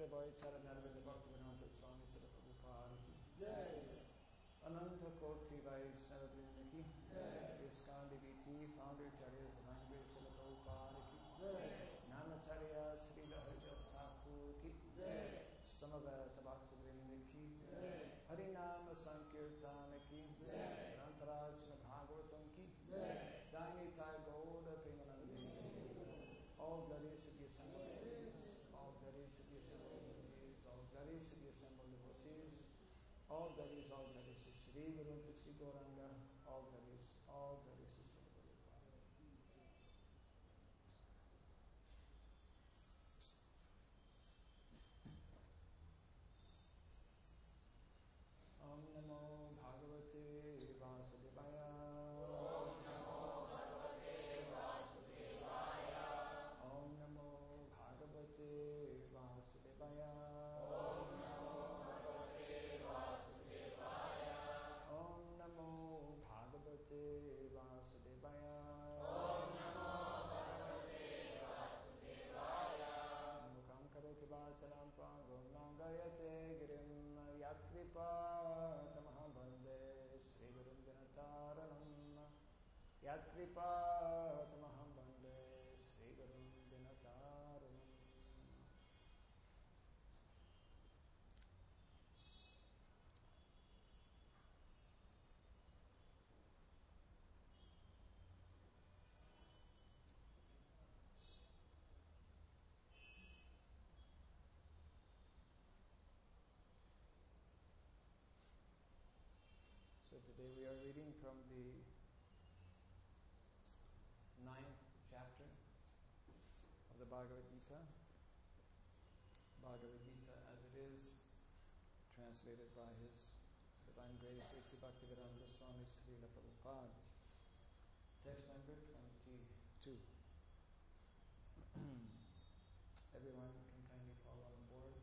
Boy Charanarvind Bhaktivedanta Swami Srila Prabhupada ki Jai. Ananta Koti Vaishnava Vrinda ki Jai. ISKCON DBT Founder Charya Divine Grace Srila Prabhupada ki Jai. Namacharya Srila Haridas Thakur ki Jai. Samaveta Bhaktivedanta ki Jai. Harinama Sankirtana ki Jai. Rantarajna Bhagavatam ki Jai. Dainitai Gauda Premanandini. All glories to the assembled devotees, all glories to the assembled devotees, all glories to the assembled devotees, all glories to Sri Guru, to Sri Gauranga, all glories to Sri Guru. Om Namo Bhagavate Vasudevaya. Om Namo Bhagavate Vasudevaya. Om Namo Bhagavate Vasudevaya. Om Namo Bhagavate Vasudevaya. Om Namo Bhagavate Vasudevaya. Om Namo Bhagavate Vasudevaya. Mukham karoti vachalam pangam langayate girim yatkripa tamaham bande Sri Gurum Dinataranam. Yatkripa tamaham bande Sri Gurum Dinataranam. So today we are reading from the 9th chapter of the Bhagavad Gita. Bhagavad Gita as it is translated by His Divine Grace A.C. Bhaktivedanta Swami Srila Prabhupada. Text number 22. Everyone can kindly follow on board.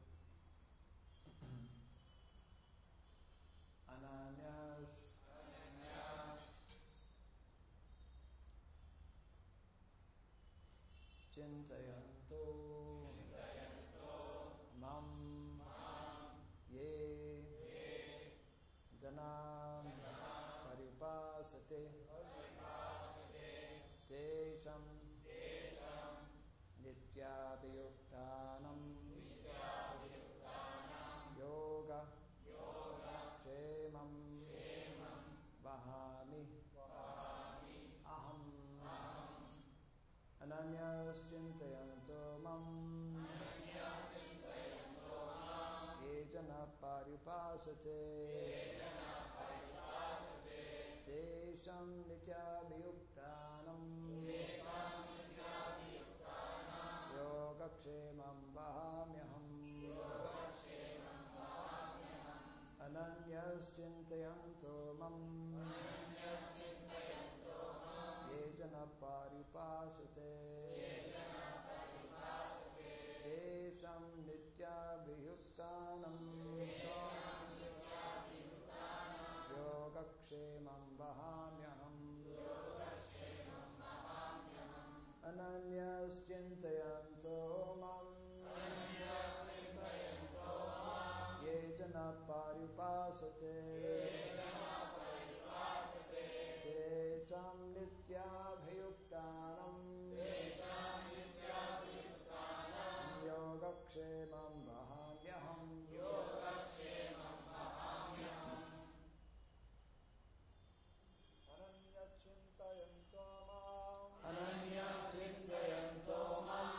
Ananyas Chintayanto Mam Ye Janam Paripasate Tesham Nityabhayuktanam Yoga Kshemam Vahami Aham Ananyas Chintayanto Mam Ye Jana Paripasate Tesham Nityabhayuktanam Yoga Kshemam Vahamyaham Ananyas Chintayanto Mam Ye Jana Paripasate Tesham Nityabhayuktanam Yoga Kshemam Vahamyaham Ananyas Chintayanto Mam Ye Jana Paripasate Tesham Nityabhayuktanam Yoga Kshemam Vahamyaham Ananyas-chintayanto mam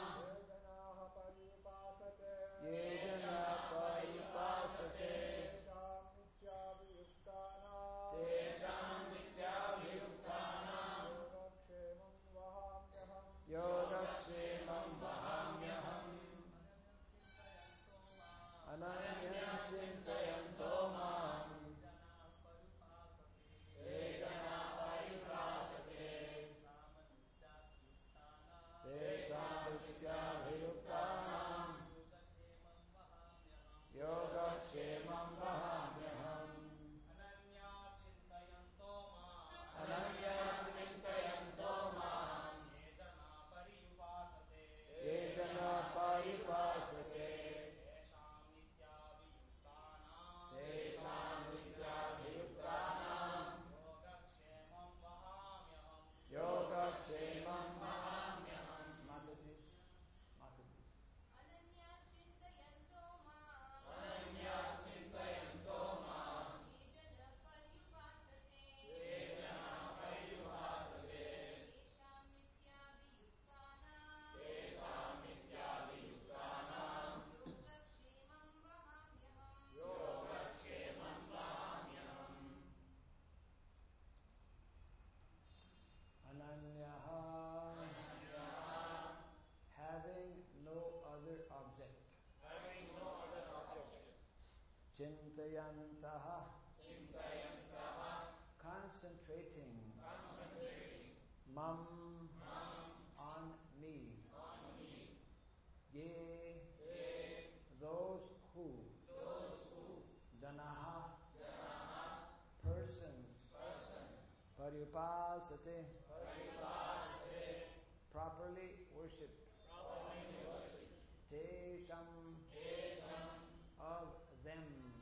Ye jana paripasate Chintayantaha, concentrating, mam, on me, ye, those who, janaha, persons, paripasate, properly worship, tesham, of them,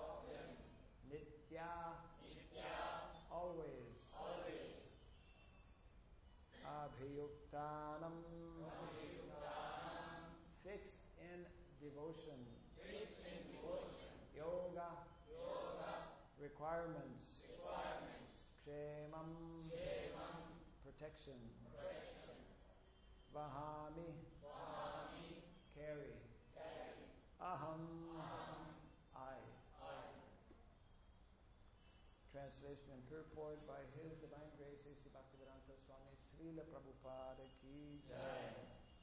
nitya, always, abhiyuktanam, fixed in devotion, yoga, requirements, kshemam, protection, vahami, carry, aham, I. Translation and purport by His Divine Grace A.C. Bhaktivedanta Swami Srila Prabhupada Ki Jai.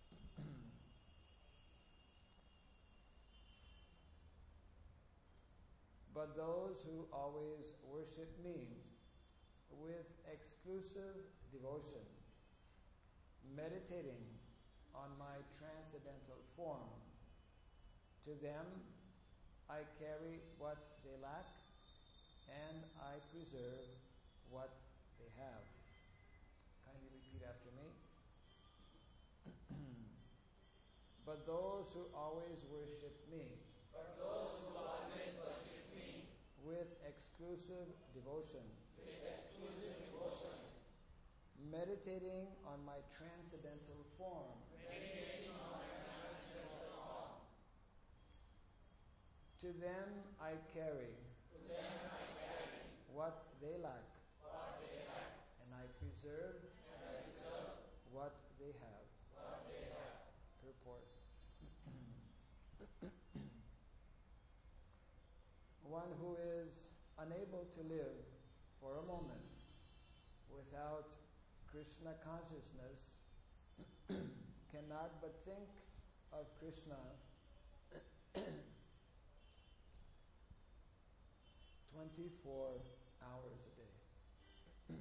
But those who always worship me with exclusive devotion, meditating on my transcendental form, to them I carry what they lack and I preserve what they have. Kindly repeat after me. But those who always worship me, with exclusive devotion, meditating on my transcendental form, to them I carry what they lack, and I preserve what they have. Purport. One who is unable to live for a moment without Krishna consciousness cannot but think of Krishna 24 hours a day.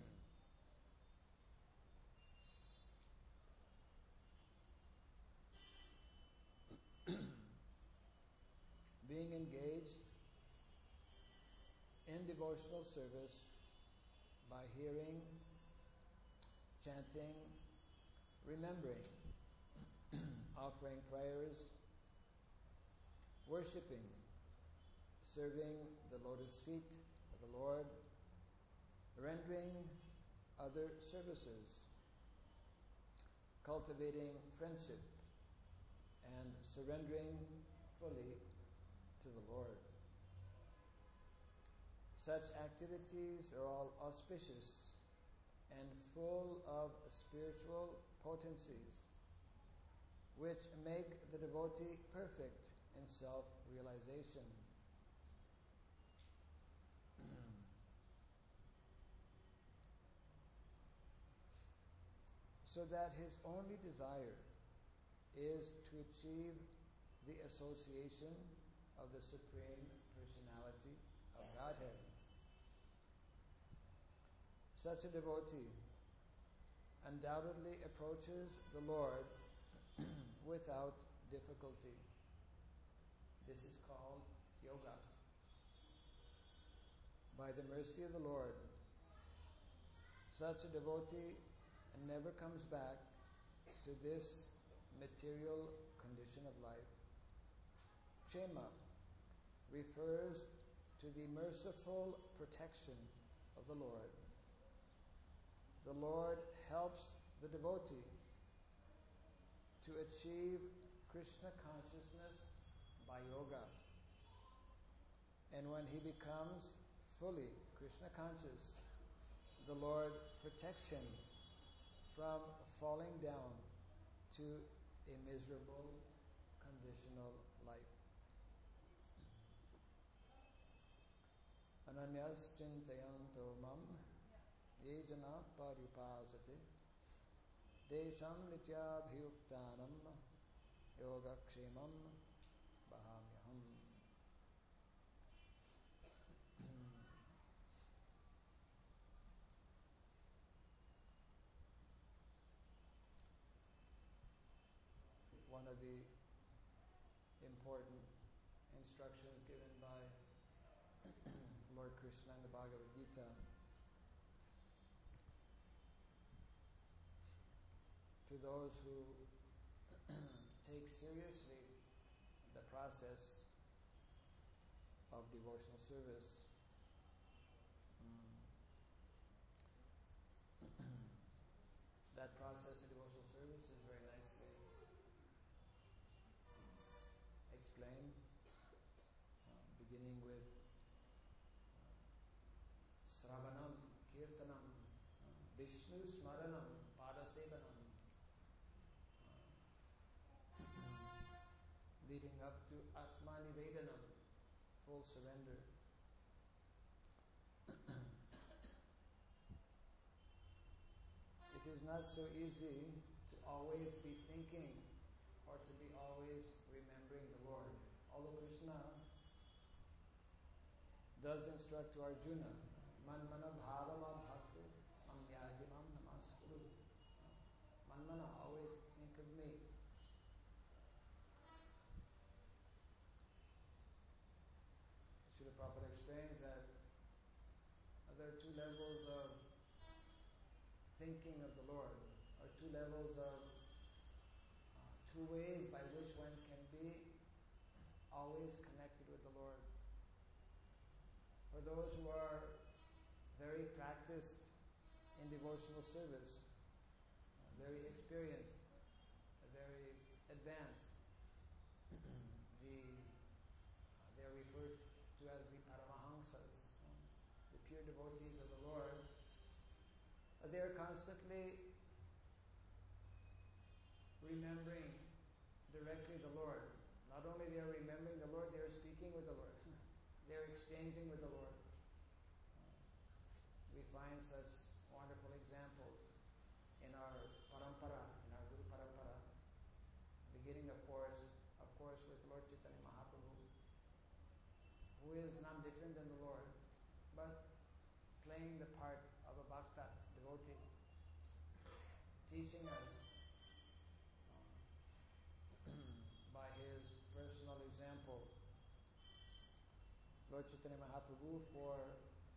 Being engaged in devotional service by hearing, chanting, remembering, offering prayers, worshipping, serving the lotus feet of the Lord, rendering other services, cultivating friendship, and surrendering fully to the Lord. Such activities are all auspicious and full of spiritual potencies, which make the devotee perfect in self-realization. So that his only desire is to achieve the association of the Supreme Personality of Godhead. Such a devotee undoubtedly approaches the Lord without difficulty. This is called yoga. By the mercy of the Lord, such a devotee never comes back to this material condition of life. Kshema refers to the merciful protection of the Lord. The Lord helps the devotee to achieve Krishna consciousness by yoga. And when he becomes fully Krishna conscious, the Lord protects him from falling down to a miserable, conditional life. Ananyas chintayanto mam yejana paripasate desham nityabhiyuktanam yogakshemam bahamyaham. the important instructions given by Lord Krishna in the Bhagavad Gita. To those who take seriously the process of devotional service, that process of devotional service is very nicely explained, beginning with Sravanam, Kirtanam, Vishnu Smaranam, Padasevanam, leading up to Atmanivedanam, full surrender. It is not so easy to always be thinking or to be always remembering the Lord. Although Krishna does instruct to Arjuna, Manmana bhavama bhakti amyajimam namaskuru. Manmana, always think of me. Srila Prabhupada explains that there are two levels of thinking of the Lord, or two levels of, two ways by which one can be always connected with the Lord. For those who are very practiced in devotional service, very experienced, very advanced, they are referred to as the Paramahamsas, the pure devotees of the Lord. They are constantly remembering directly the Lord. Not only they are remembering the Lord, they are speaking with the Lord. They are exchanging with the Lord. We find such wonderful examples in our parampara, in our Guru Parampara, beginning of course with Lord Chaitanya Mahaprabhu, who is none different than the Lord, but playing the part of a bhakta, devotee, teaching us by his personal example. Lord Chaitanya Mahaprabhu, for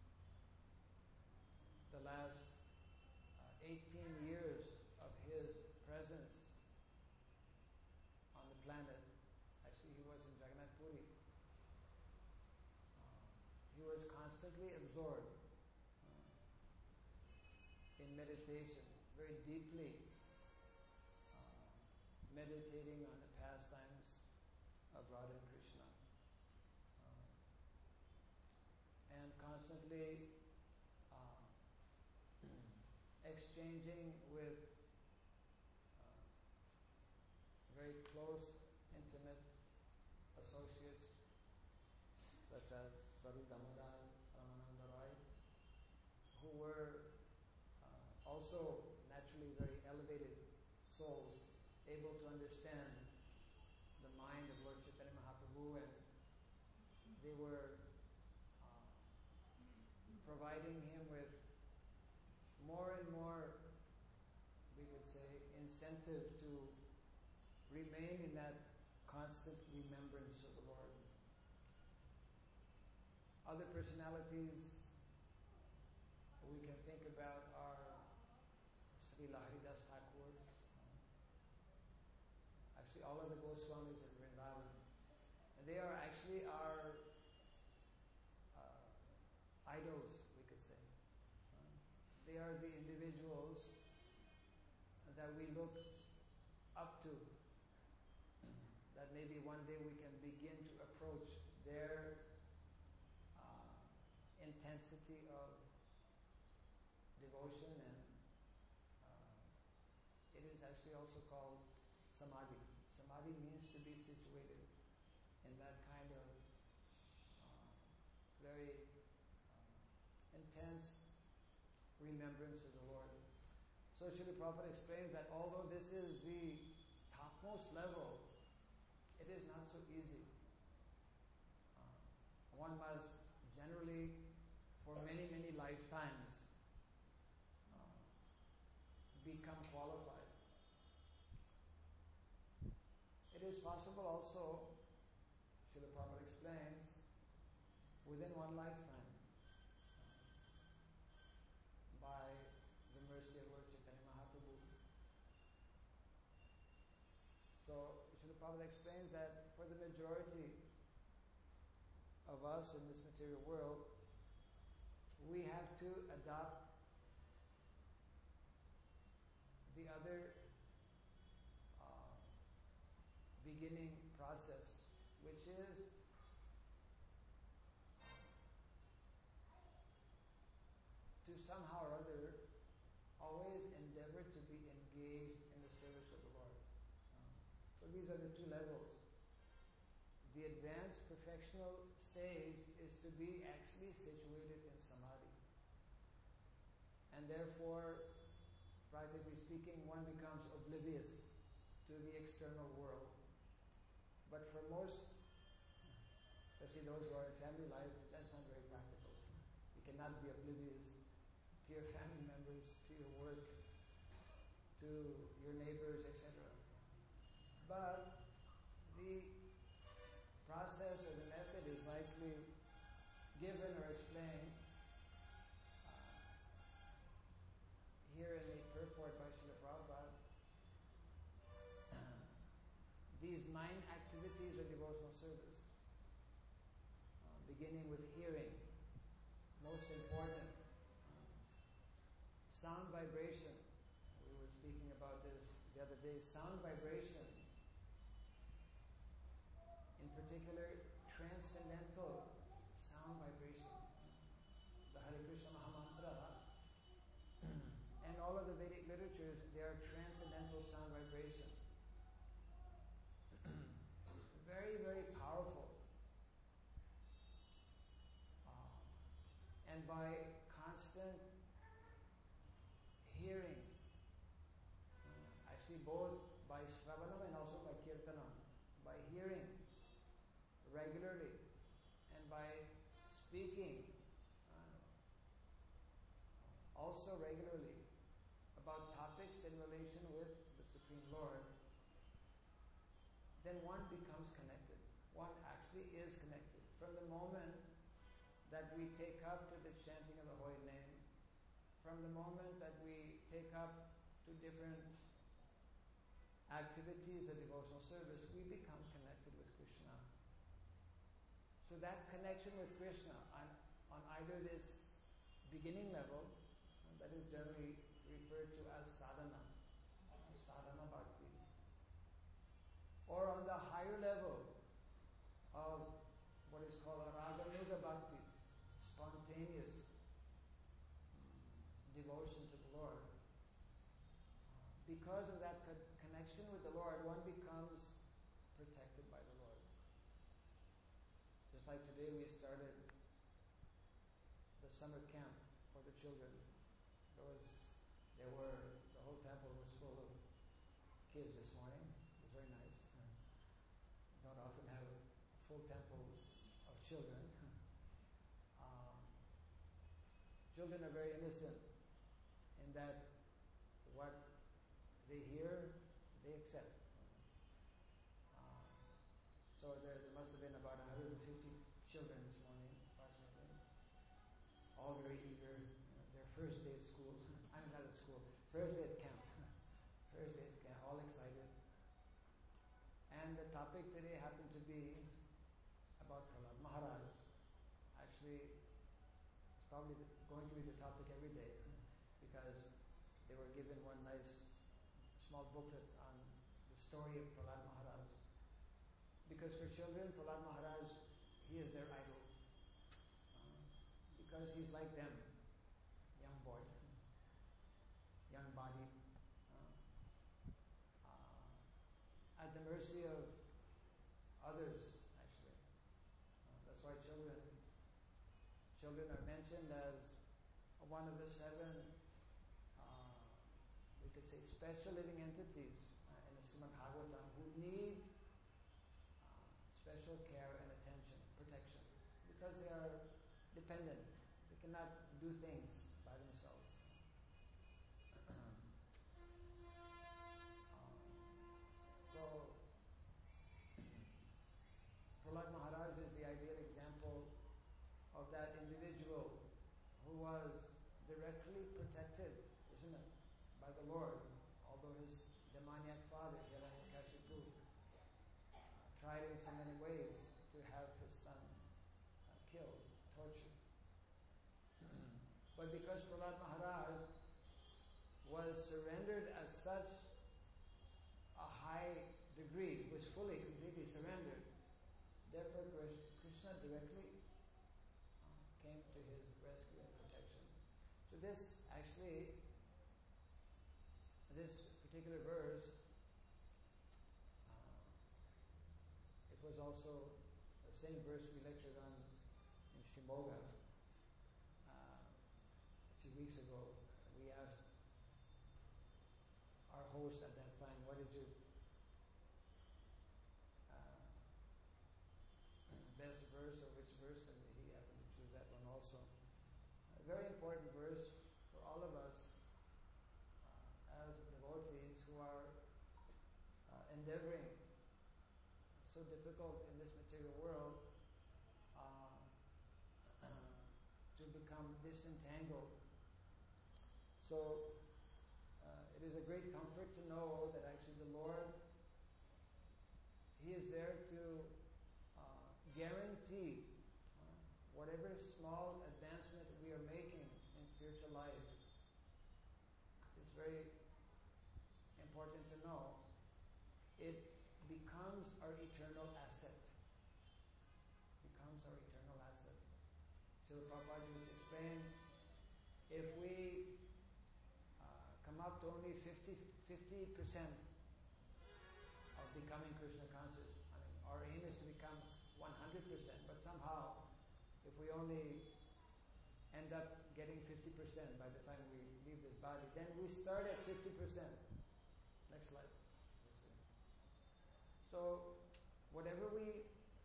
the last 18 years of his presence on the planet, actually he was in Jagannath Puri, he was constantly absorbed in meditation, very deeply meditating on the pastimes of Radha and Krishna, and constantly exchanging with very close, intimate associates such as Swarup Damodar, Ramananda Roy, who were also naturally very elevated souls, able to understand the mind of Lord Chaitanya Mahaprabhu, and they were providing him with more and more, we would say, incentive to remain in that constant remembrance of the Lord. Other personalities we can think about are Srila Haridas Thakur, actually all of the Goswamis at Vrindavan. And they are actually our idols, we could say. They are the individuals that we look up to, that maybe one day we can begin to approach their intensity of devotion, and it is actually also called Samadhi. Samadhi means to be situated in that kind of very intense remembrance of the Lord. So Srila Prabhupada explains that although this is the topmost level, it is not so easy. One must generally, for many, many lifetimes, become qualified. It is possible also, Srila Prabhupada explains, within one lifetime, by the mercy of Lord Chaitanya Mahaprabhu. So Srila Prabhupada explains that for the majority of us in this material world, we have to adopt the other beginning process, which is to somehow or other always endeavor to be engaged in the service of the Lord. So these are the two levels. The advanced perfectional stage is to be actually situated in samadhi. And therefore, practically speaking, one becomes oblivious to the external world. But for most, especially those who are in family life, that's not very practical. You cannot be oblivious to your family members, to your work, to your neighbors, etc. But the process or the method is nicely given or explained here in the purport by Srila Prabhupada. These 9 activities of devotional service, beginning with hearing, most important. Sound vibration, we were speaking about this the other day. Sound vibration, in particular transcendental sound vibration, the Hare Krishna Mahamantra, and all of the Vedic literatures, they are transcendental sound vibration. Very, very powerful. And by constant hearing, actually both by Shravanam and also by Kirtanam, by hearing regularly and by speaking also regularly about topics in relation with the Supreme Lord, then one becomes connected. One actually is connected. From the moment that we take up to the chanting of the holy name, from the moment that we take up to different activities of devotional service, we become connected with Krishna. So that connection with Krishna on either this beginning level, that is generally referred to as sadhana bhakti, or on the higher level of what is called a raganuga bhakti, spontaneous devotion to the Lord. Because of that connection with the Lord, one becomes protected by the Lord. Just like today we started the summer camp for the children. The whole temple was full of kids this morning. It was very nice. You don't often have a full temple of children. Children are very innocent in that what they hear, they accept. So there must have been about 150 children this morning, approximately. All very eager. Their first day at school. I'm not at school. First day at camp. First day at camp. All excited. And the topic today happened to be about Prahlad Maharaj. Actually, it's probably going to be the topic every day because they were given one nice small booklet on the story of Prahlad Maharaj. Because for children, Prahlad Maharaj, he is their idol. Because he's like them, young boy, young body, at the mercy of others, actually. That's why children are mentioned as one of the 7, we could say, special living entities in the Srimad Bhagavatam who need special care and attention, protection, because they are dependent. They cannot do things by themselves. So, was directly protected, isn't it, by the Lord, although his demoniac father, Hiranyakashipu, tried in so many ways to have his son killed, tortured. But because Prahlad Maharaj was surrendered at such a high degree, was fully, completely surrendered, therefore Krishna directly came to his rescue and protection. So this particular verse, it was also the same verse we lectured on in Shimoga a few weeks ago. We asked our host at that time, what is your best verse or which verse, and he happened to choose that one also. A very important verse for all of us as devotees who are endeavoring, so difficult in this material world, to become disentangled. So it is a great comfort to know that actually the Lord, He is there to guarantee whatever small advancement we are making in spiritual life. It's very important to know. It becomes our eternal asset. Becomes our eternal asset. Srila Prabhupada used to explain, if we come up to only 50% of becoming Krishna conscious, I mean, our aim is to become 100%, but somehow, if we only end up getting 50% by the time we leave this body, then we start at 50%. Next slide. So, whatever we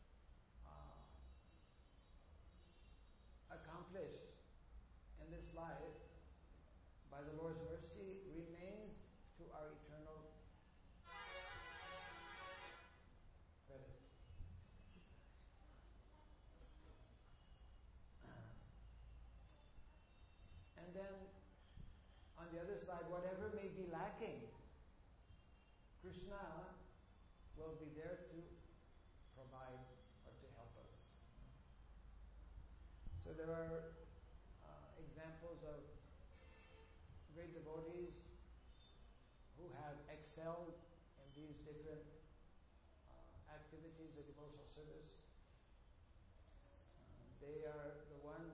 accomplish in this life, by the Lord's mercy, remains to our eternal credit. And then, on the other side, whatever may be lacking, Krishna will be there to provide or to help us. So there are examples of great devotees who have excelled in these different activities of devotional service. They are the ones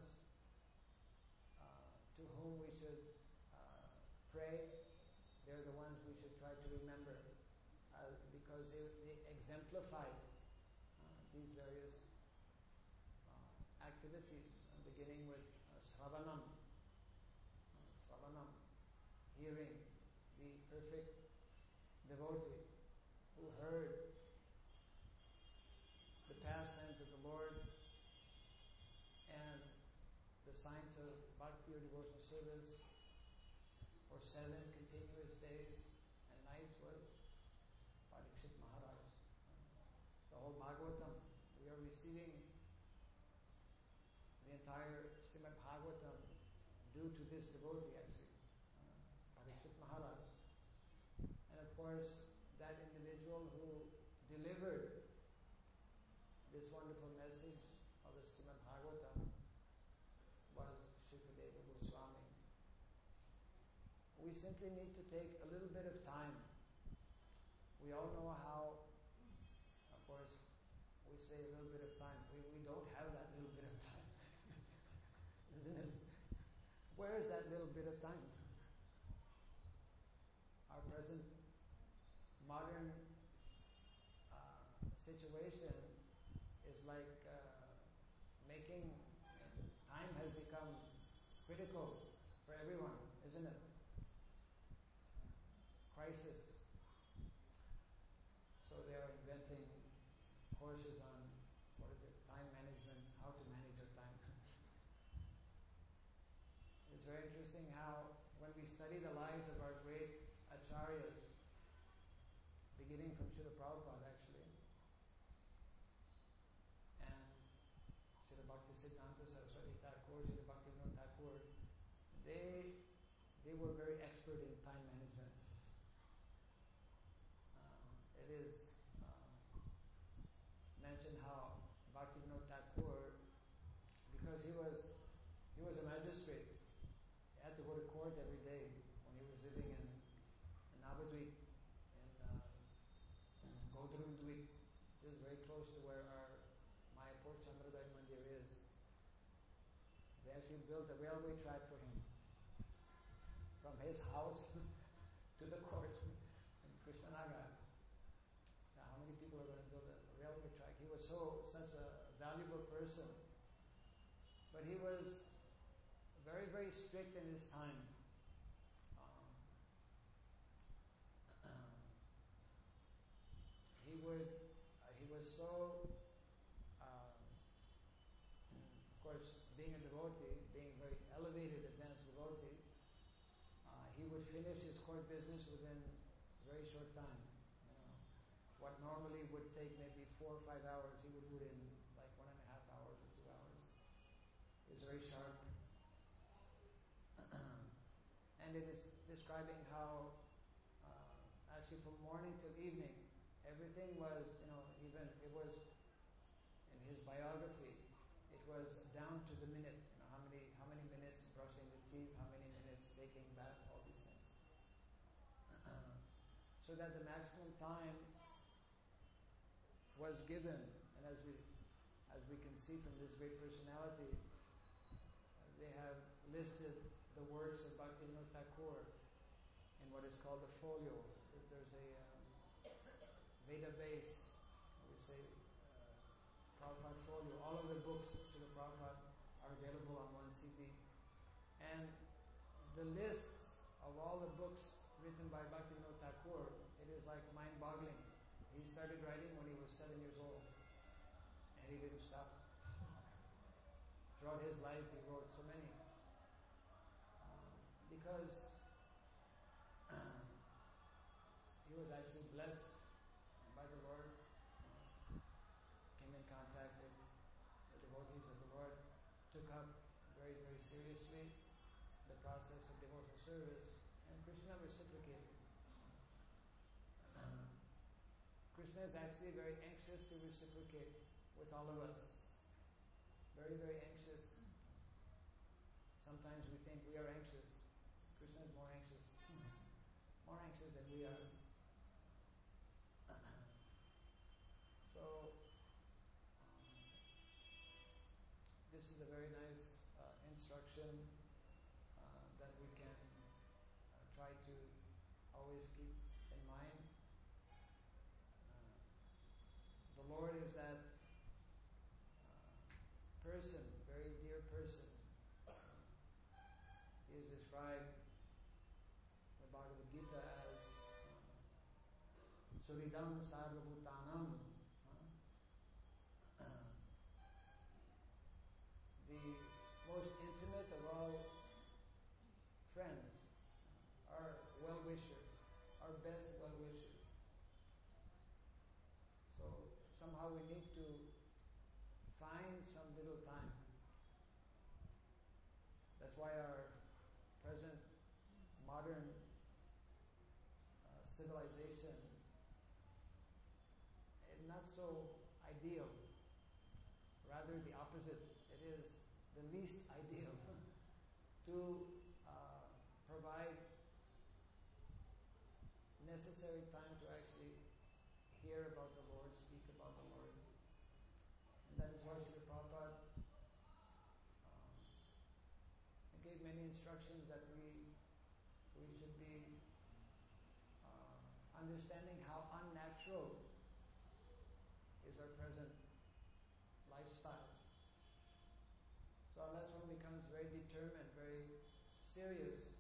to whom we should pray. They're the ones we should try to remember because they exemplify these various activities, beginning with Sravanam. Sravanam, hearing the perfect devotee who heard the pastimes of the Lord and the science of bhakti or devotional service for 7 continuous days and nights was Parikshit Maharaj. The whole Bhagavatam, we are receiving the entire Srimad Bhagavatam due to this devotee actually, Parikshit Maharaj. And of course, that individual who delivered this wonderful message of the Srimad Bhagavatam was Shukadeva Goswami. We simply need to take a little bit of time. We all know how, of course, we say a little bit of time. We don't have that little bit of time. Isn't it? Where is that little bit of time? Our present modern situation is like making time has become critical for everyone, isn't it? Crisis. So they are inventing courses on, time management, how to manage your time. It's very interesting how when we study the lives of our great acharyas, beginning from Srila Prabhupada actually, and Srila Bhaktisiddhanta Saraswati Thakur, Srila Bhaktivinoda Thakur, they were very expert in time management. It is mentioned how Bhaktivinoda Thakur, because he was a magistrate, he had to go to court every day when he was living in Navadvip, in Godrundvip. This is very close to where our Mayapur Chandradai Mandir is. They actually built a railway track for him from his house to the court in Krishnanagar. Now, how many people are going to build a railway track? He was such a valuable person. But he was very, very strict in his time. He was so, of course, being a devotee, being a very elevated, advanced devotee, he would finish his court business within a very short time. What normally would take maybe 4 or 5 hours, he would do it in like 1.5 hours or 2 hours. He was very sharp. And it is describing how actually from morning till evening, everything was, even it was in his biography, it was down to the minute, how many minutes brushing the teeth, how many minutes taking bath, all these things. So that the maximum time was given, and as we can see from this great personality, they have listed the works of Bhaktivinoda Thakur in what is called a folio. There's a Veda base, we say Prabhupada folio. All of the books to the Prabhupada are available on one CD. And the lists of all the books written by Bhaktivinoda Thakur, it is like mind-boggling. He started writing when he was 7 years old, and he didn't stop. Throughout his life, he wrote so many. Because he was actually blessed by the Lord, came in contact with the devotees of the Lord, took up very, very seriously the process of devotional service, and Krishna reciprocated. Krishna is actually very anxious to reciprocate with all of us. Very, very anxious. Sometimes we think we are anxious. Krishna is more anxious. More anxious than we are. So, this is a very nice instruction that we can try to always keep in mind. The Lord is that person, very dear person. He is described in the Bhagavad Gita as Suridam Sarvabhutanam. The most intimate of all friends, our well-wisher, our best well-wisher. So somehow we need to find some little time. That's why our present modern civilization is not so ideal. Rather the opposite. It is the least ideal to provide necessary time to actually hear about the Lord, speak about the Lord. And that is why Srila Prabhupada gave many instructions that we should be understanding how unnatural is our present lifestyle. So unless one becomes very determined, very serious,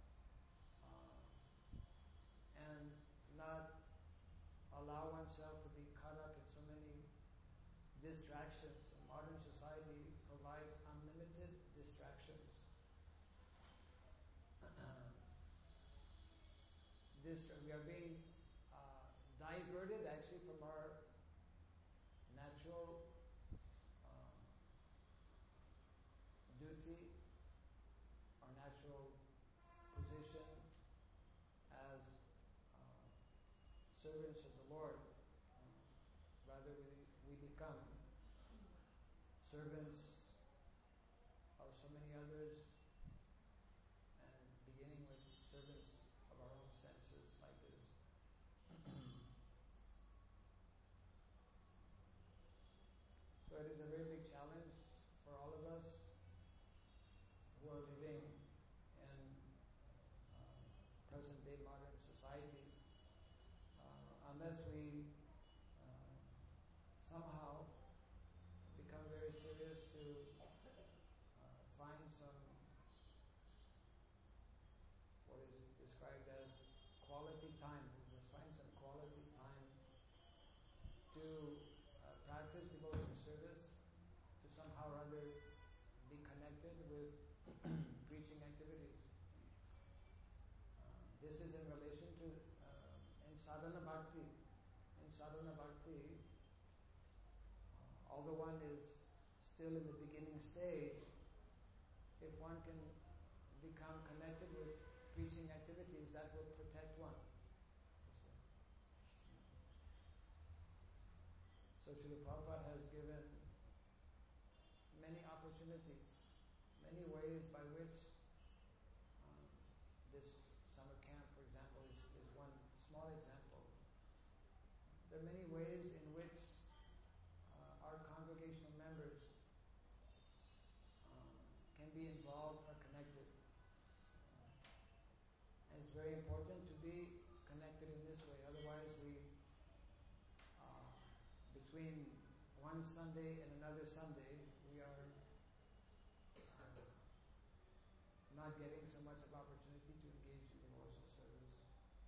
and not allow oneself to be caught up in so many distractions. And modern society provides unlimited distractions. We are being diverted actually from our natural duty, our natural natural position as servants of the Lord. Rather, we become servants of so many others, and beginning with servants of our own senses like this. So it is a very big challenge for all of us who are living in present-day modern society, unless we somehow become very serious to find some what is described as quality time. We must find some quality time to practice devotional service, to somehow or other be connected with preaching activities. This is in relation to in sadhana bhakti. In sadhana bhakti, although one is still in the beginning stage, if one can become connected with preaching activities, that will protect one. So Srila Prabhupada has given many opportunities, many ways by which this summer camp, for example, is one small example. There are many ways in which our congregational members can be involved or connected. And it's very important to be connected in this way. Otherwise, we between one Sunday and another Sunday, we are not getting so much of opportunity to engage in devotional service.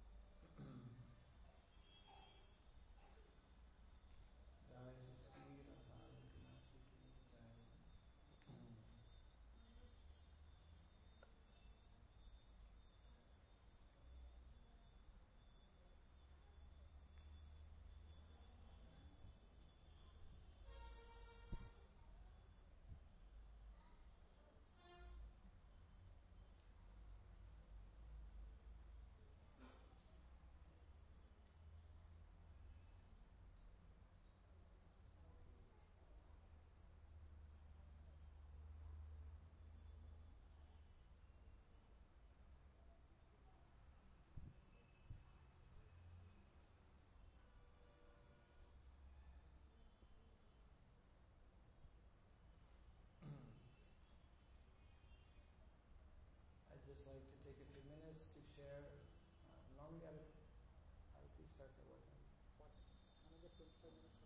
I'd just like to take a few minutes to share. Normally, I'll start at what time? What? Another 25 minutes.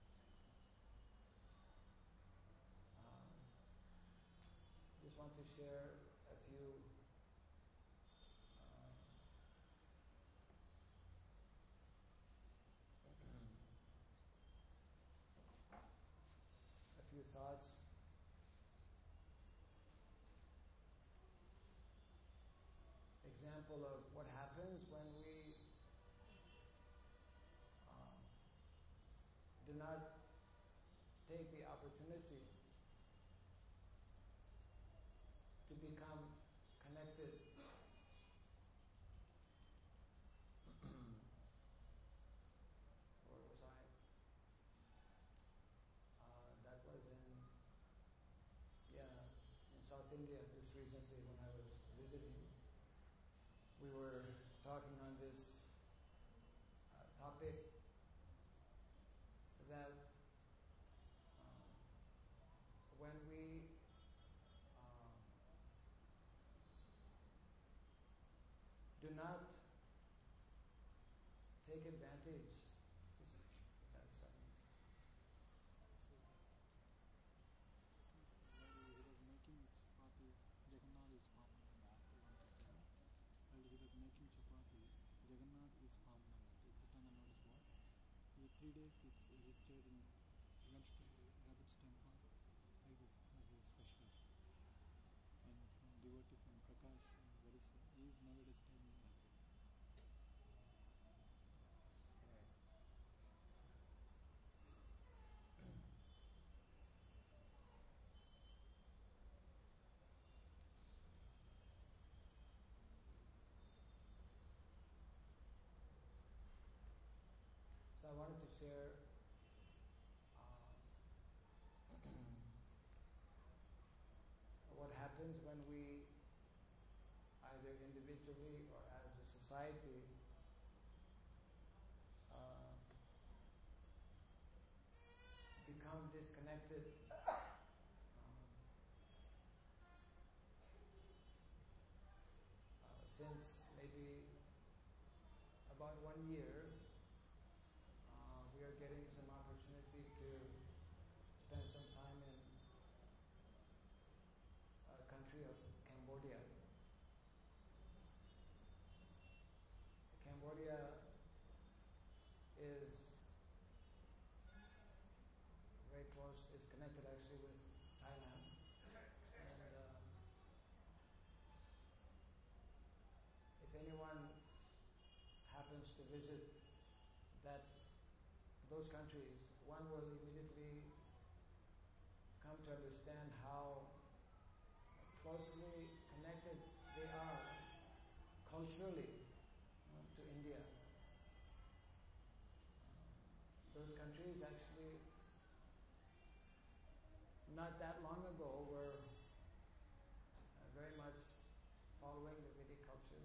Just want to share a few thoughts. Example of what happens when we do not take the opportunity to become connected. Where was I? That was in South India just recently when I was visiting. We were talking on this topic that when we do not take advantage. That's While he was making chapati, Jagannath is farm అన్నమాట వంటకి. While he was making chapati, Jagannath is farm అన్నమాట. He put on the notice board. The 3 days he stayed in Rabbit's temple like this as a special. And devotee from Prakash Valise, he is nowadays staying like that. anyways. here, what happens when we, either individually or as a society, become disconnected since maybe about 1 year, we are getting some opportunity to spend some time in a country of Cambodia. Cambodia is very close, it's connected actually with Thailand. And if anyone happens to visit those countries, one will immediately come to understand how closely connected they are culturally to India. Those countries actually, not that long ago, were very much following the Vedic culture.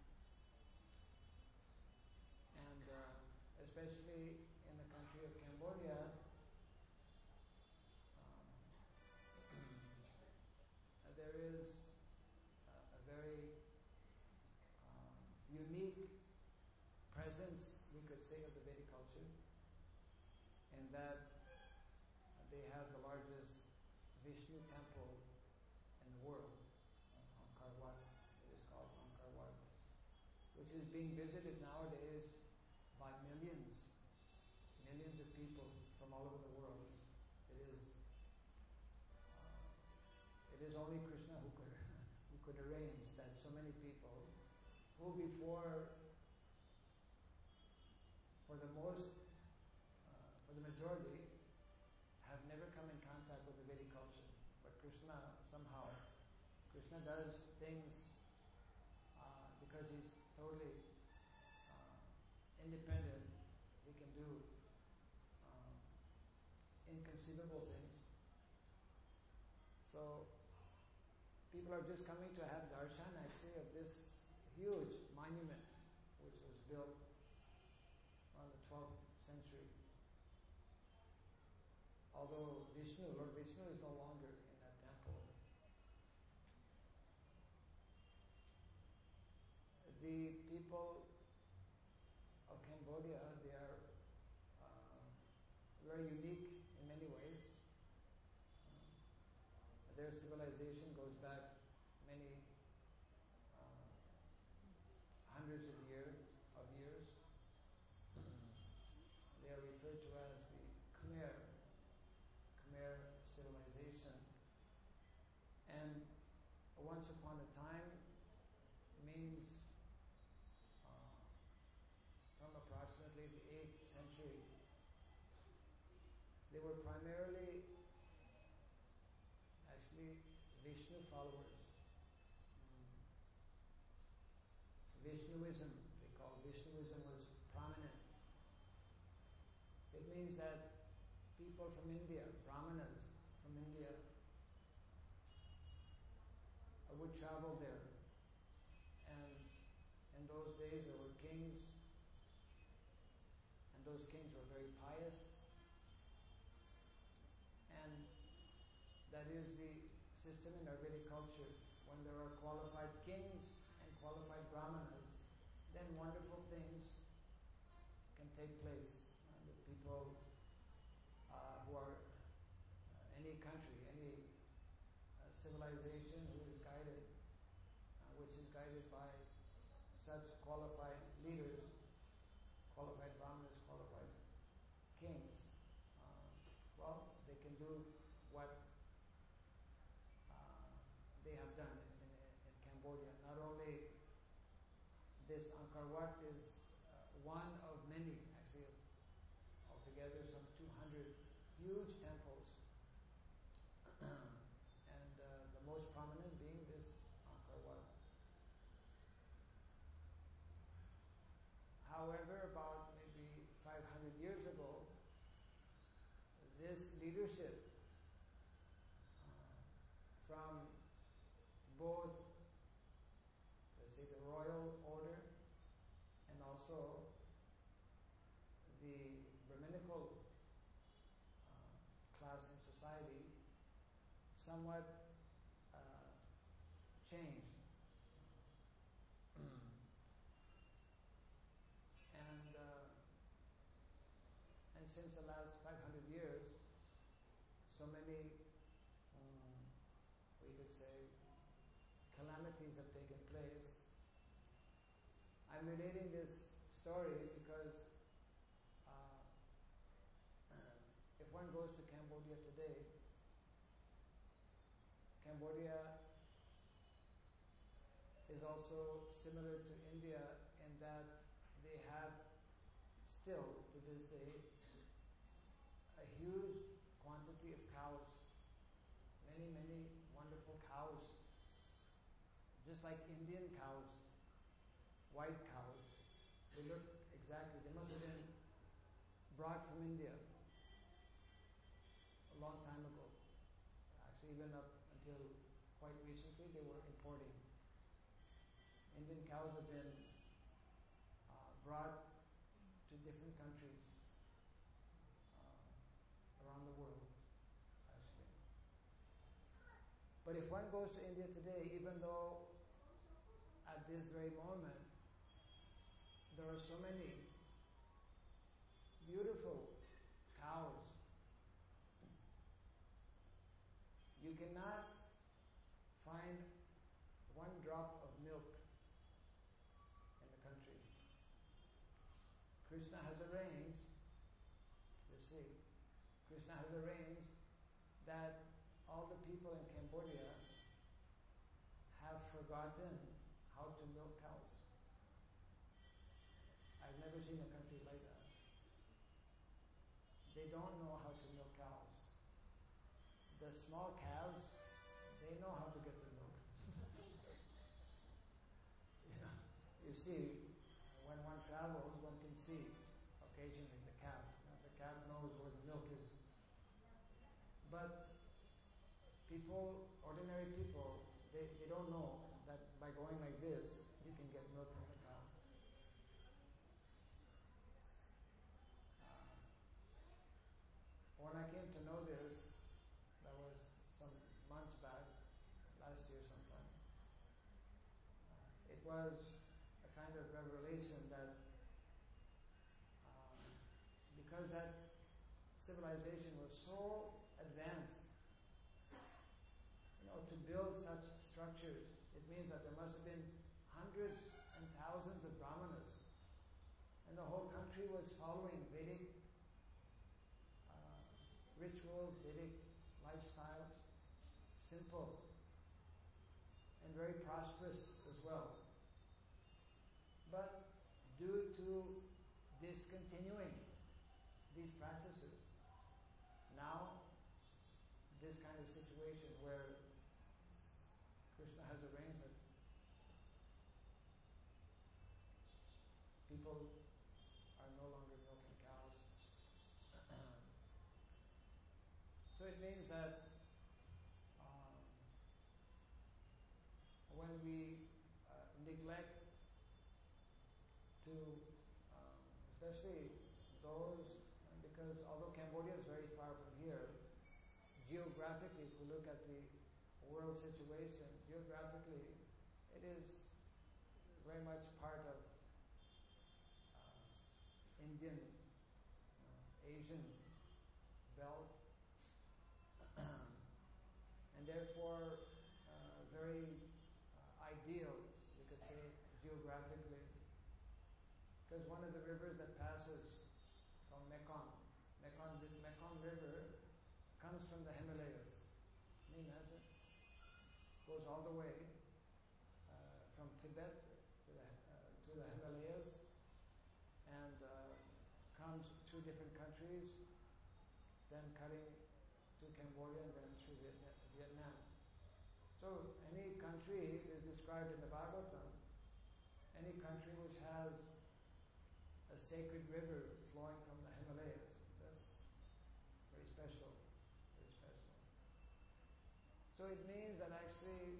And especially in the country of Cambodia, there is a very unique presence, we could say, of the Vedic culture, in that they have the largest Vishnu temple in the world, Angkor Wat. It is called Angkor Wat, which is being visited nowadays by millions of people from all over the world. It is only Krishna who could arrange that so many people who before, for the majority, have never come in contact with the Vedic culture. But Krishna does things because he's totally independent. He can do inconceivable things. So people are just coming to have darshan actually of this huge monument which was built around the 12th century. Although Lord Vishnu is no longer in that temple. The people of Cambodia, they are very unique in many ways. Their civilization goes back many hundreds of years. They are referred to as the Khmer civilization. And once upon a time means from approximately the 8th century. They were primarily actually Vishnu followers. Vishnuism, they call Vishnuism, was prominent. It means that people from India, Brahmanas from India, would travel there. And in those days there were kings, and those kings were very pious. And that is the system in our Vedic culture. When there are qualified kings and qualified brahmanas, then wonderful things can take place. The people who are any country, any civilization who is guided, which is guided by such qualified leaders, qualified brahmanas, qualified kings, they can do what they have done in Cambodia. Not only this Angkor Wat is one of many, actually altogether some 200 huge temples, and the most prominent being this Angkor Wat. However, about maybe 500 years ago, this leadership from both, let's say, the royal order and also the Brahminical class in society somewhat changed. And since the last 500 years, so many, we could say, calamities have taken place. I'm relating this story because if one goes to Cambodia today, Cambodia is also similar to India in that they have still, to this day, a huge quantity of cows. Many, many wonderful cows. Just like Indian cows, white cows. They look exactly, they must have been brought from India a long time ago. Actually, even up until quite recently, they were importing. Indian cows have been brought to different countries around the world, actually. But if one goes to India today, even though at this very moment there are so many beautiful cows, you cannot find one drop of milk in the country. Krishna has arranged, you see, Krishna has arranged that all the people in Cambodia have forgotten how to milk cows. I've never seen a country like that. They don't know how to milk cows. The small calves, they know how to get the milk. You see, when one travels, one can see occasionally the calf. The calf knows where the milk is. But people, ordinary people, they don't know that by going like this, you can get milk from the cow. When I came to know this, that was some months back, last year sometime, it was a kind of revelation that because that civilization was so advanced, to build such structures, it means that there must have been hundreds and thousands of brahmanas. And the whole country was following Vedic rituals, Vedic lifestyle, simple and very prosperous as well. But due to discontinuing these practices, now this kind of situation where Krishna has arranged that people are no longer milking cows. So it means that when we neglect to, especially those, because although Cambodia is very far from here, geographically, if we look at the world situation, geographically, it is very much part of Indian, Asian belt, and therefore very ideal, we could say, geographically, because one of the rivers that passes is called Mekong. This Mekong River comes from the Himalayas. Can you imagine? Goes all the way from Tibet to the Himalayas and comes through different countries, then cutting to Cambodia and then through Vietnam. So any country is described in the Bhagavatam, any country which has a sacred river flowing from the Himalayas, that's very special. Very special. So it means that actually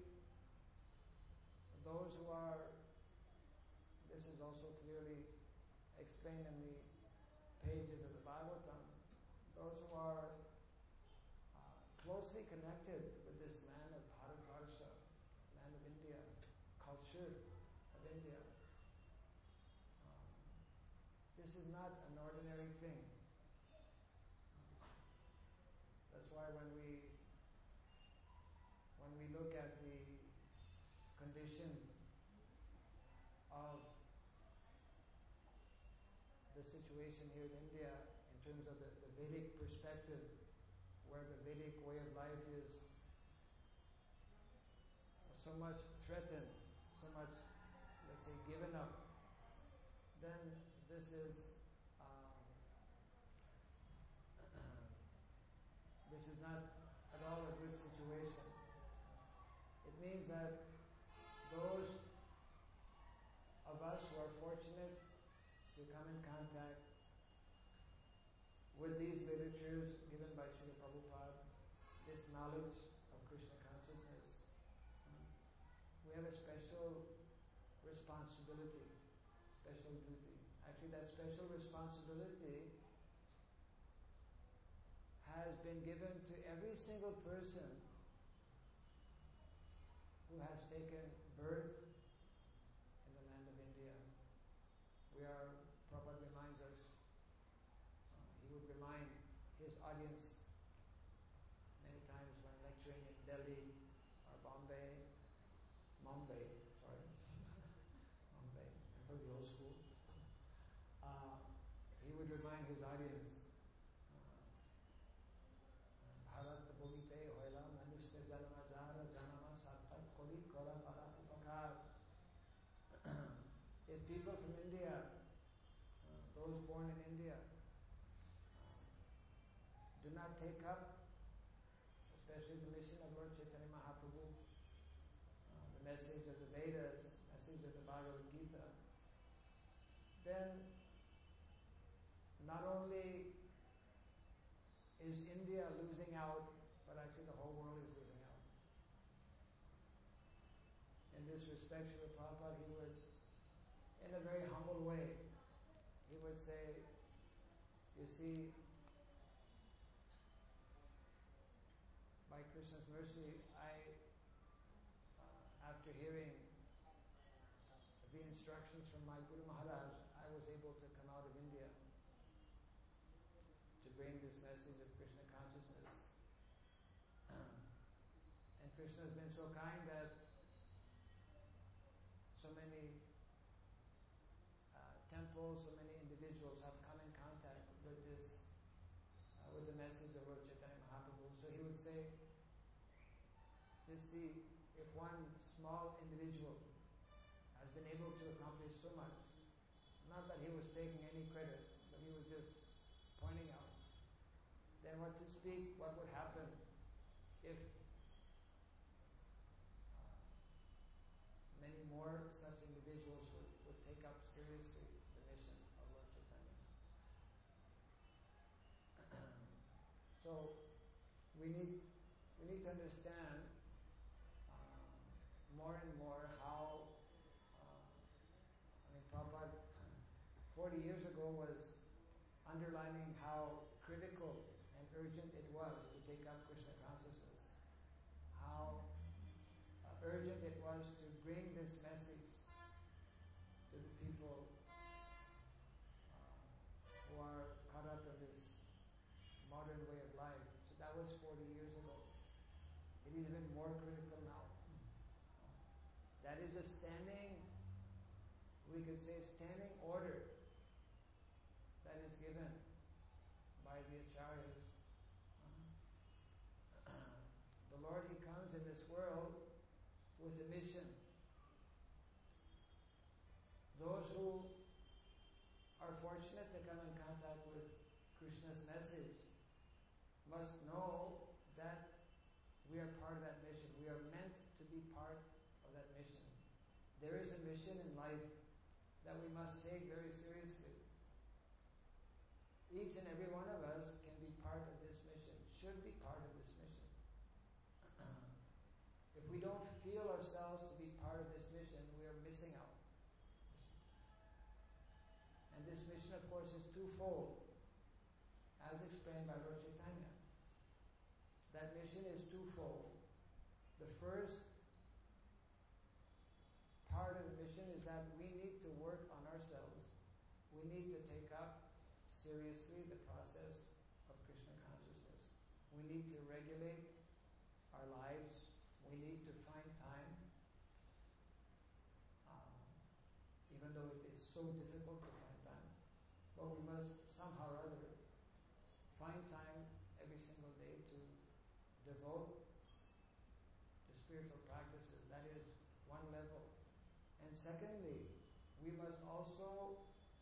those who are, this is also clearly explained in the pages of the Bhagavatam, those who are closely connected with this land of Bharatvarsha, land of India, culture of India. This is not an ordinary thing. That's why when we look at the condition of the situation here in India in terms of the Vedic perspective, where the Vedic way of life is so much threatened, so much, let's say, given up, then this is not at all a good situation. It means that those of us who are fortunate to come in contact with these literatures given by Srila Prabhupada, this knowledge of Krishna consciousness, we have a special responsibility, special duty. Actually, that special responsibility has been given to every single person who has taken birth in the land of India. Prabhupada reminds us, he would remind his audience many times when lecturing in Delhi or Mumbai, I'm from the old school. He would remind his audience, Bharat Bhogite Hoila Manushya Janamajara Janama Satta Koli Kola Para Upakar. If people from India, those born in India, do not take up, especially the mission of Lord Chaitanya Mahaprabhu, the message of the Vedas, message of the Bhagavad Gita, then not only is India losing out, but actually the whole world is losing out. In this respect, Srila Prabhupada, he would, in a very humble way, he would say, you see, by Krishna's mercy, after hearing the instructions from my Guru Maharaj, I was able to come out of India to bring this message of Krishna consciousness. And Krishna has been so kind that so many temples, so many individuals have come in contact with this, with the message of Lord Chaitanya Mahaprabhu. So he would say, just see, if one small individual has been able to accomplish so much, not that he was taking any credit, but he was just pointing out, then what to speak, what would happen if many more such individuals would take up seriously the mission of Lord Chaitanya. So we need to understand more and more how Prabhupada 40 years ago was underlining how critical and urgent it was to take up Krishna consciousness. How urgent it was to bring this message to the people who are caught up in this modern way of life. So that was 40 years ago. It is even more critical now. That is a standing, we could say, standing order that is given by the acharyas. The Lord, He comes in this world with a mission. Those who are fortunate to come in contact with Krishna's message must know that we are part of that mission. We are meant to be part of that mission. There is a mission in life that we must take very seriously. Each and every one of us can be part of this mission. should be part of this mission. If we don't feel ourselves to be part of this mission, we are missing out. And this mission, of course, is twofold, as explained by Lord Chaitanya. That mission is twofold. The first part of the mission is that we need to work on ourselves. We need to take up seriously the process of Krishna consciousness. We need to regulate our lives. We need to find time, even though it is so difficult to find time. But we must somehow or other find time every single day to devote to spiritual practices. That is one level. And secondly, we must also,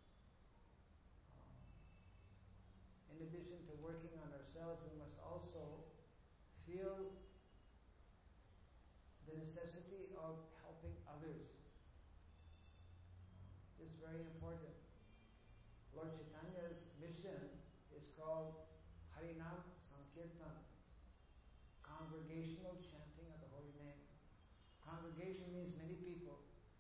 in addition to working on ourselves, we must also feel the necessity of helping others. This is very important. Lord Chaitanya's mission is called Harinam Sankirtan, congregational chanting of the holy name. Congregation means many people.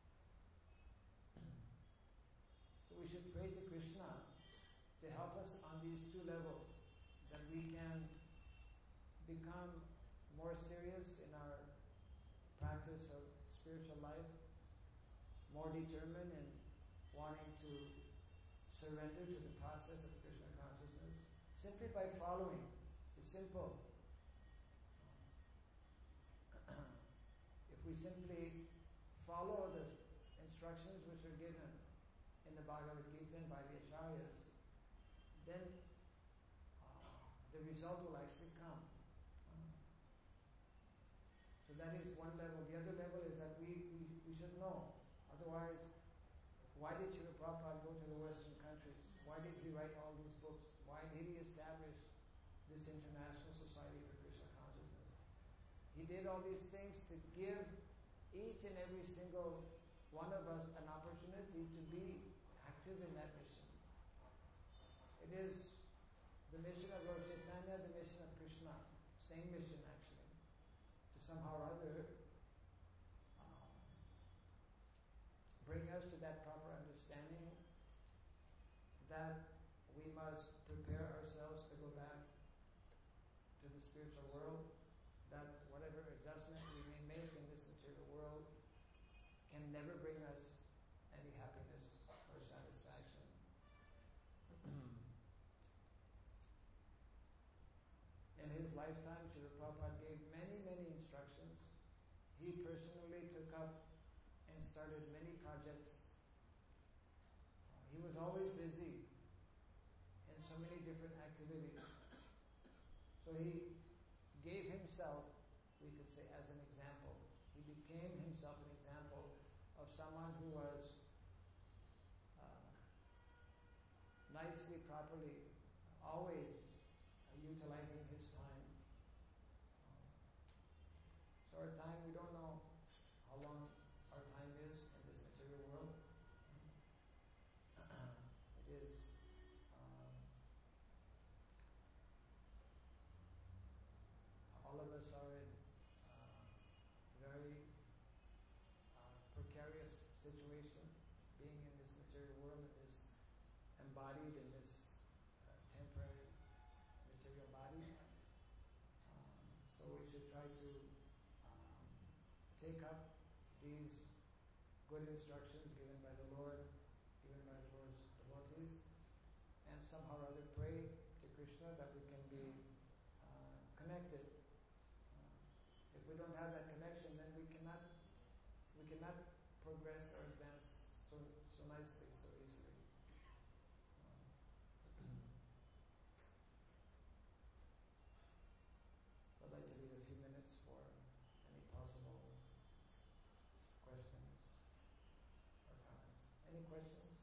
So we should pray to Krishna to help us on these two levels, that we can become more serious in our practice of spiritual life, more determined in wanting to surrender to the process of Krishna consciousness, simply by following. It's simple. If we simply follow the instructions which are given in the Bhagavad Gita and by the Acharyas, then the result will actually come. So that is one level. The other level is that we should know. Otherwise, why did Srila Prabhupada go to the Western countries? Why did he write all these books? Why did he establish this International Society for Krishna Consciousness? He did all these things to give each and every single one of us an opportunity to be active in that mission. It is the mission of Lord Chaitanya, the mission of Krishna. Same mission, actually. To somehow or other bring us to that proper understanding that we must prepare ourselves to go back to the spiritual world, that whatever adjustment we may make in this material world can never bring us any happiness or satisfaction. In his lifetime, Srila Prabhupada gave many, many instructions. He personally took up and started many projects. He was always busy in so many different activities. So he gave himself, we could say, as an example. He became himself an example of someone who was nicely, properly, always utilizing his time. So our time, we don't know how long our time is in this material world. It is all of us are in very precarious situation, being in this material world, it is embodied in this temporary material body. So we should try to take up these good instructions given by the Lord, given by the Lord's devotees, and somehow or other pray to Krishna that we can be connected. If we don't have that connection, then we cannot progress or advance so nicely, so easily. So I'd like to leave a few minutes for any possible questions or comments. Any questions?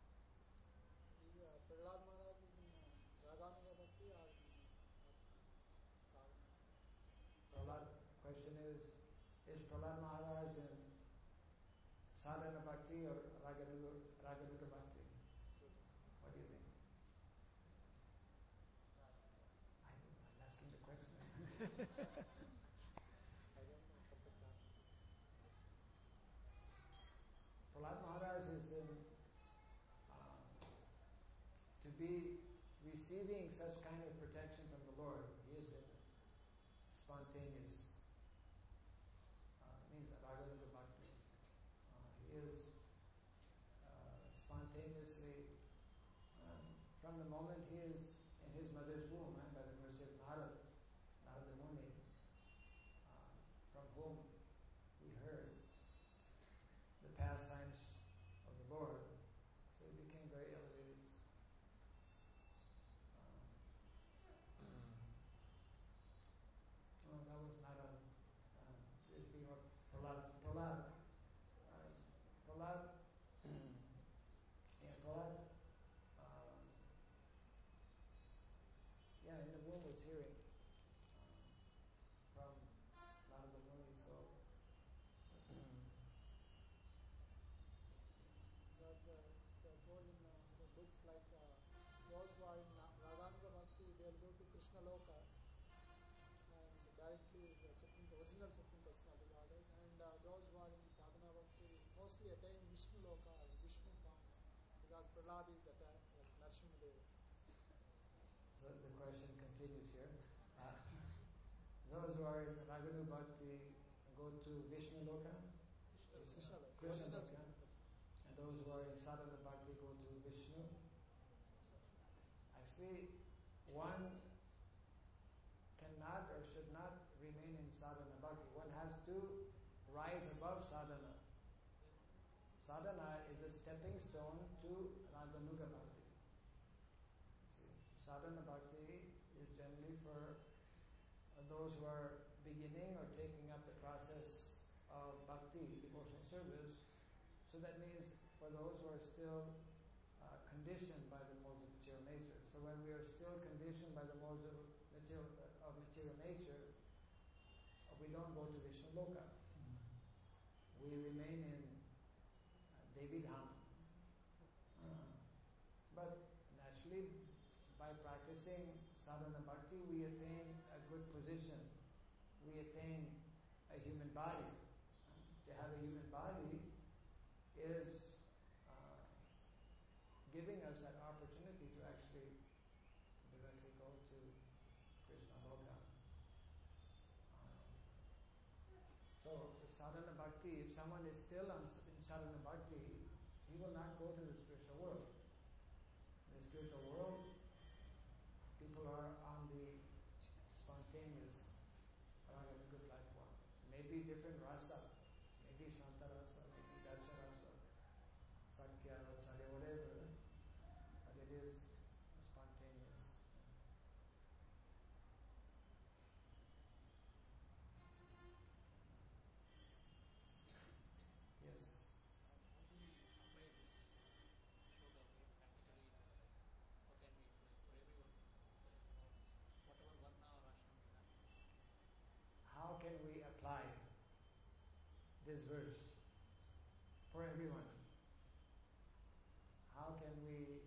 Prahlad Maharaj is in Raganuga Bhakti or Sadhana? Prahlad, question is Prahlad Maharaj in Sadhana Bhakti or Raganuga Bhakti? What do you think? I'm asking the question. Prahlad Maharaj is to be receiving such kind of protection from the Lord. He is in spontaneous, means Raganuga Bhakti. He is spontaneously, from the moment he is in his mother's womb, by the mercy of Narada Muni, from whom he heard the pastimes of the Lord, so he became very elevated. No, that was not this being of Prahlad. Prahlad, in the womb was hearing from Narada Muni, so it's told in the books like those who are in Raganuga Bhakti, they'll go to Krishna Loka and directly the original Supreme Personality Godhead, and those who are in Sadhana Bhakti mostly attain Vishnu Loka, Vishnu forms, because Prahlad is attacked like Narsimhadeva. So the question continues here. Those who are in Raganuga Bhakti go to Vishnu Loka, Krishna Loka, and those who are in Sadhana Bhakti go to Vishnu. Actually, one cannot or should not remain in sadhana bhakti. One has to rise above sadhana. Sadhana is a stepping stone to Raganuga Bhakti. See, sadhana bhakti is generally for those who are beginning or taking up the process of bhakti, devotional service. So that means for those who are still conditioned by the modes of material nature. So when we are still conditioned by the modes of material nature, we don't go to Vishnu Loka. We remain in Devi Dham. But naturally, by practicing sadhana bhakti, we attain a good position. We attain a human body. To have a human body is giving us that opportunity to actually directly go to Krishna Loka. So sadhana bhakti, if someone is still in sadhana bhakti, he will not go to the spiritual world. In the spiritual world, people are on the spontaneous Raganuga platform. Maybe different rasa, maybe Shanta rasa, maybe Dasha rasa, Sakya, Vatsalya, whatever, but it is spontaneous. Yes. How do we apply this Shoda way practically in our life? How can we apply for everyone? Whatever varna or ashram we have. How can we apply this verse for everyone? How can we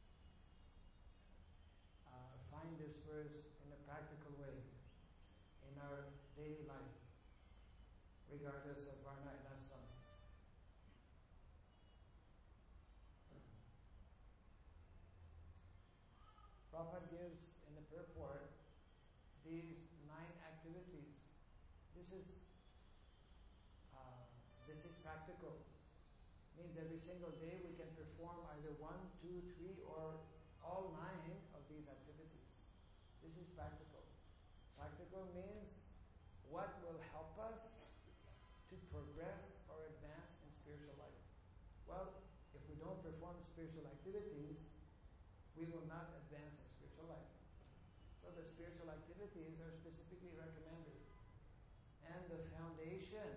find this verse in a practical way in our daily life, regardless of varna and ashram? Prabhupada gives in the purport these 9 activities. This is practical. Means every single day we can perform either 1, 2, 3, or all 9 of these activities. This is practical. Practical means what will help us to progress or advance in spiritual life. Well, if we don't perform spiritual activities, we will not advance in spiritual life. So the spiritual activities are specifically recommended. And the foundation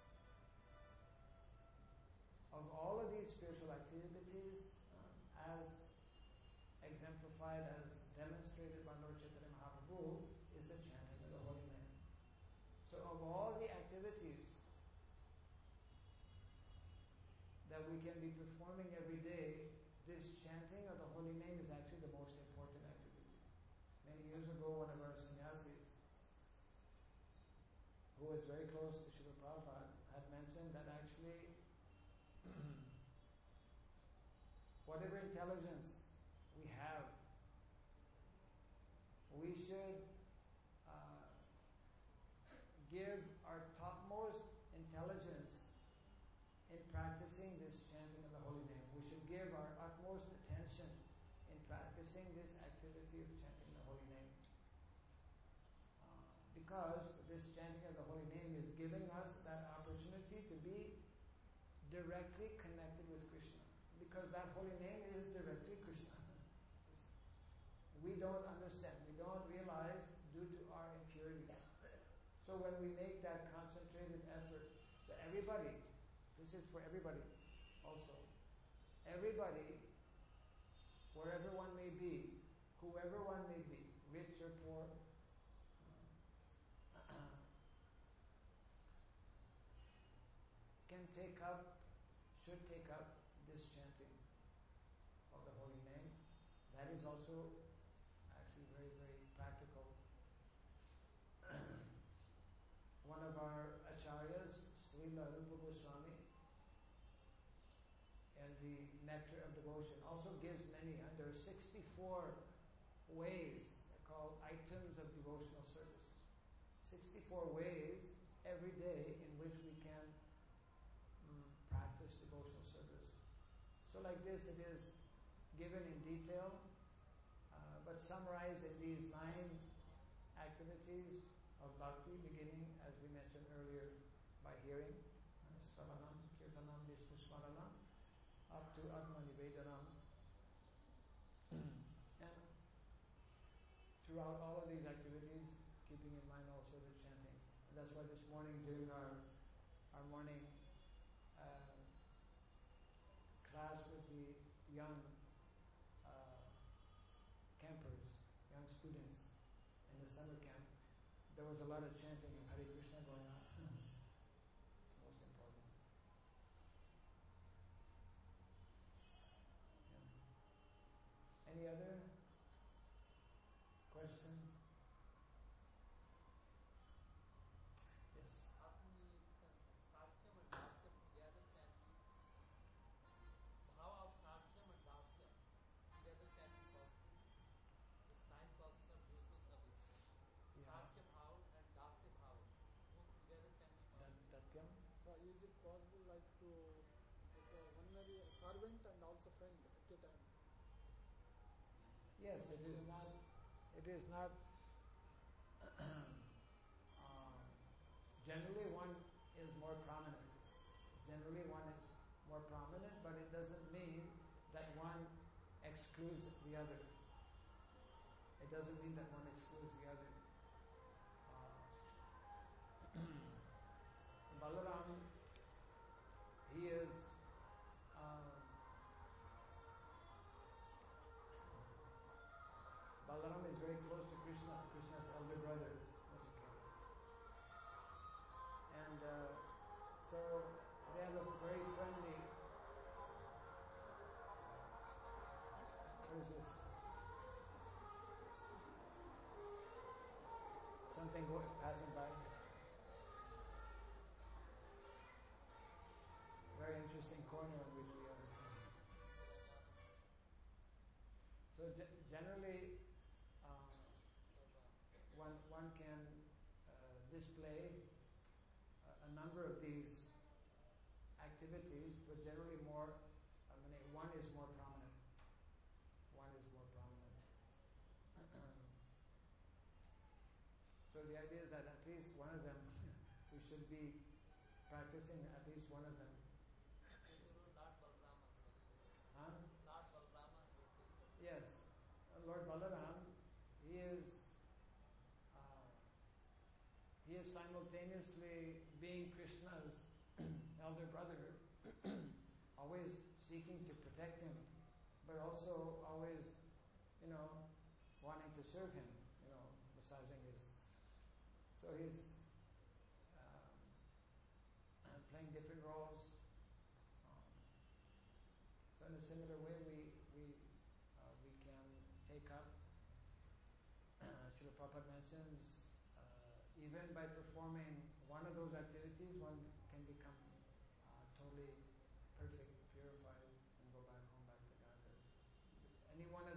of all of these spiritual activities, as exemplified, as demonstrated by Lord Chaitanya Mahaprabhu, is the chanting of the holy name. So of all the activities that we can be performing every day, this chanting of the holy name is actually the most important activity. Many years ago, one of our sannyasis, who was very close to Srila Prabhupada, had mentioned that actually whatever intelligence we have, we should give our topmost intelligence in practicing this chanting of the holy name. We should give our utmost attention in practicing this activity of chanting the holy name. Because this chanting of the holy name is giving us that opportunity to be directly connected with Krishna. Because that holy name is directly Krishna. We don't understand, we don't realize due to our impurity. So when we make that concentrated effort, so everybody, this is for everybody also. Everybody, wherever one may be, whoever one may be, rich or poor, can take up, should take up this chanting of the holy name. That is also actually very, very practical. One of our acharyas, Srila Rupa Goswami, and the Nectar of Devotion also gives many, and there are 64 ways, they're called items of devotional service. 64 ways every day in which we can practice devotional service. So like this, it is given in detail, but summarized in these 9 activities of bhakti, beginning, as we mentioned earlier, by hearing, Sravanam, Kirtanam, Vishnu Smaranam, up to Atma Nivedanam. And throughout all of these activities, keeping in mind also the chanting. And that's why this morning during our morning class with the young campers, young students in the summer camp, there was a lot of chanting of Hare Krishna going on. It's most important. Yeah. Any other question? Yes. How can we Sakyam and Dasyam together can be Bhava of Sakyam and Dasyam together can be possible? This 9 process of devotional service. Yeah. Sakya Bhav and Dasya Bhav both together can be possible. Datyam? So is it possible like to like one very servant and also friend at a time? Yes, it is not. It is not. Generally, one is more prominent. Generally, one is more prominent, but it doesn't mean that one excludes the other. It doesn't mean that one excludes the other. Balaram, he is. Balaram is very close to Krishna, Krishna's elder brother. And so they have a very friendly. What is this? Something passing by. Very interesting corner on which we are. So generally, one can display a number of these activities, but generally more. One is more prominent. One is more prominent. So the idea is that at least one of them, we should be practicing at least one of them. Lord Balrama, sir. Huh? Lord Balrama. Yes, Lord Balaram, he is simultaneously being Krishna's elder brother, always seeking to protect him, but also always, wanting to serve him, massaging his. So he's playing different roles. So in a similar way, we can take up. Srila Prabhupada mentions even by performing one of those activities, one can become totally perfect, purified, and go back home, back to Godhead. Any one of